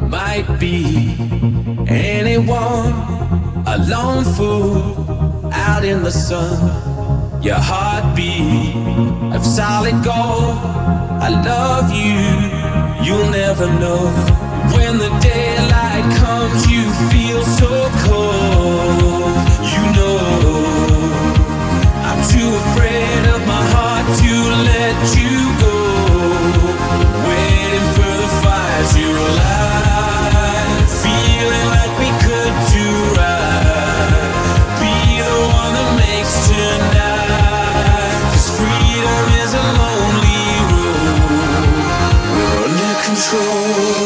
might be anyone, a lone fool out in the sun. Your heartbeat of solid gold. I love you, you'll never know. When the daylight comes, you feel so cold. You know, I'm too afraid of my heart to let you go. Waiting for the fire to alive, feeling like we could do right. Be the one that makes tonight. 'Cause freedom is a lonely road. We're under control.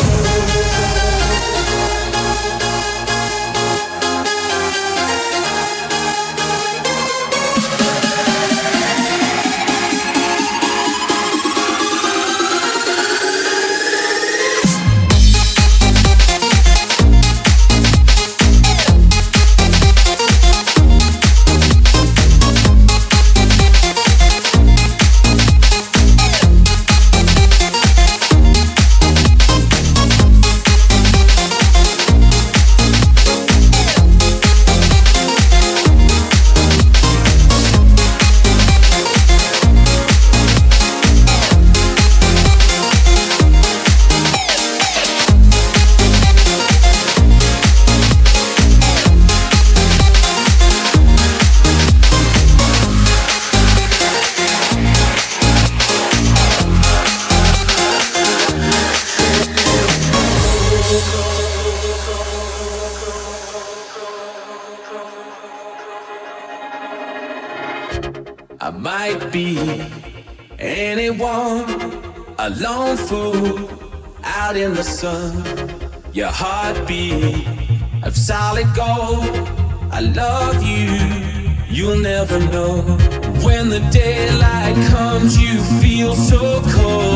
I might be anyone, a lone fool out in the sun. Your heartbeat of solid gold. I love you, you'll never know. When the daylight comes, you feel so cold.